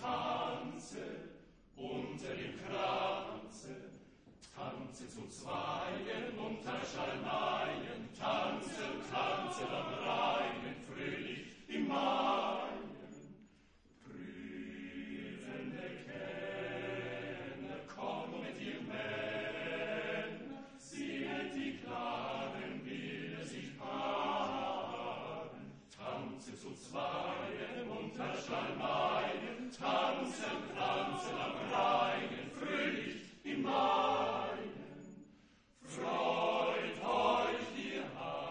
tanze unter dem Kranze, tanze zu Zweien unter Schalmeien, tanze, tanze am Rhein, fröhlich im Maien. Prüfende Kenner, komm mit ihr Männer, sehet die klaren Bilder sich paaren, tanze zu Zweien unter Schalmeien, tanze, tanze am Rhein, fröhlich im Maien. Freut euch, ihr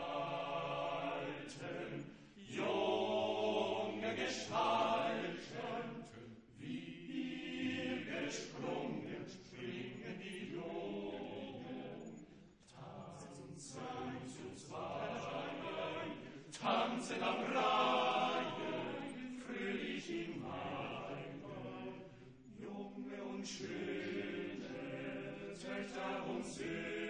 Alten, junge Gestalten, wie ihr gesprungen, springen die Jungen. Tanzen zu Zweien, tanzen am Rhein, fröhlich im Main. Junge und schöne Töchter und Söhne,